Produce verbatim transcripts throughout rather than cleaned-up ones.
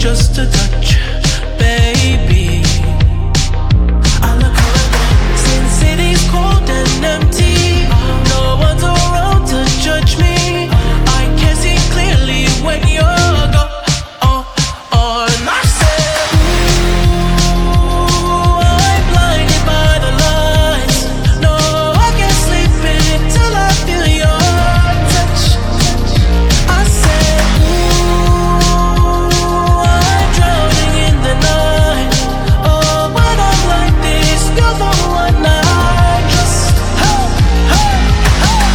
just a touch, baby. I look around, since city's cold and empty, no one's around to judge me. I can see clearly when you're gone. Oh, oh, and I said, ooh, I'm blinded by the lights. No, I can't sleep until I feel your touch. I said, ooh, I'm drowning in the night. Oh, when I'm like this, you're the one I trust. Hey, hey, hey.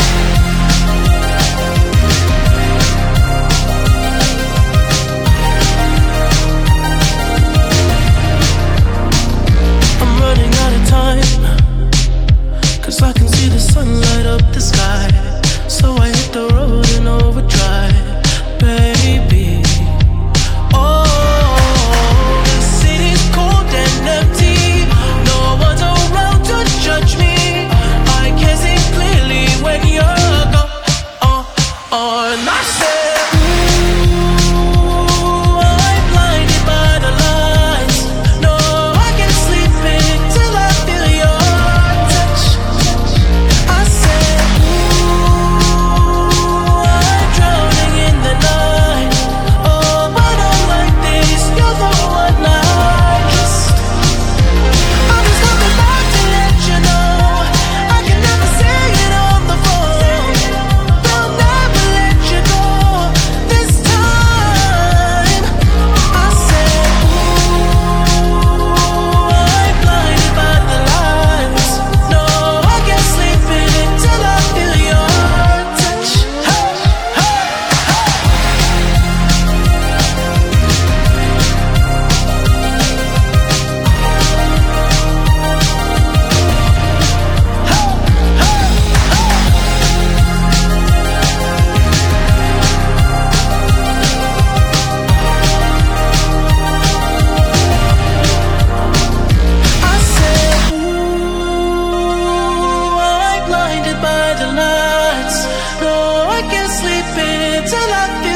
I'm running out of time, 'cause I can see the sun light up the sky. So I hit the road in overdrive, baby. Oh, the city's cold and empty. No one's around to judge me. I can see clearly when you're gone. Oh, oh, and I said, ooh, I'm blinded by the lights. No, I can't sleep until I feel your touch. I said, ooh, I'm drowning in the night. Oh, when I'm like this, you're the one I trust. I'm just coming back to let you know I can never say it on the phone. They'll never let you go this time. I said, ooh, I'm blinded by the lights. No, I can't sleep until I feel your touch. Hey, hey, I said, ooh, I'm blinded by the lights. No, I can't sleep until I feel